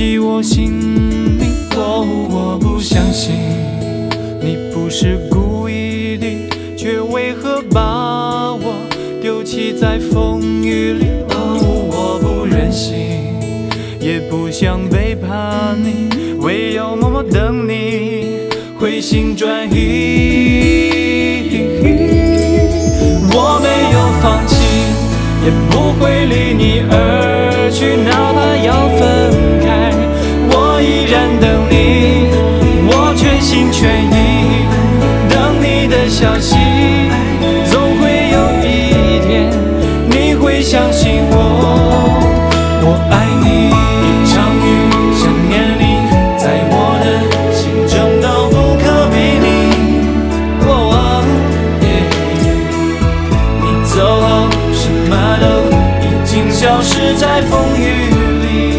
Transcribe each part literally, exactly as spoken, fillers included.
击我心里。哦，我不相信你不是故意的，却为何把我丢弃在风雨里？哦，我不忍心，也不想背叛你，唯有默默等你回心转意。我没有放弃，也不会离你而去，哪怕要分开，我依然等你，我全心全意等你的消息。总会有一天你会相信我，我爱你。一场雨，想念你，在我的心中都不可比拟。哦耶，你走后，什么都已经消失在风雨里。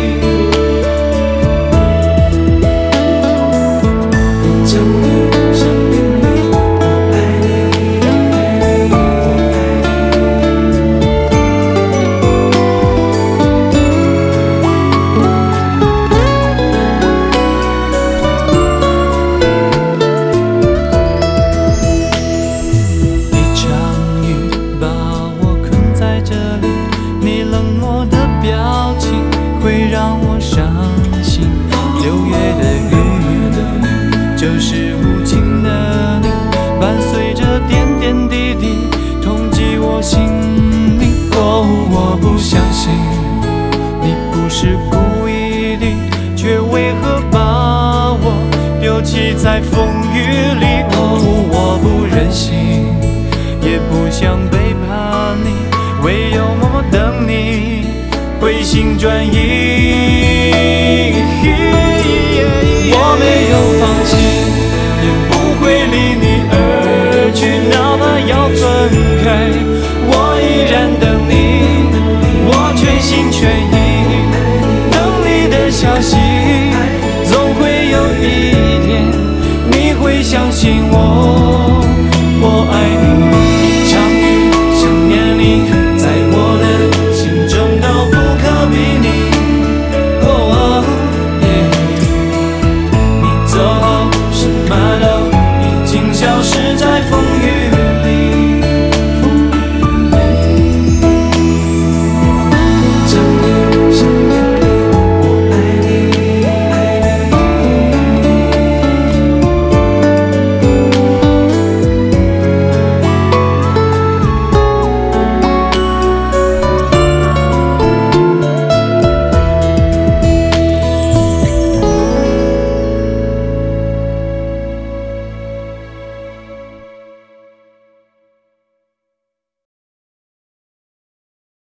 一场雨，想念你，我爱你，我一场雨把我困在这里，你冷漠的表情会让我伤心。六月的雨就是无情的你，伴随着点点滴滴痛击我心里。哦，我不相信你不是故意的，却为何把我丢弃在风雨里？哦，我不忍心，也不想背叛你，唯有默默等你回心转意。我没有放弃，也不会离你而去，哪怕要分开，我依然等你，我全心全意等你的消息。总会有一天你会相信我。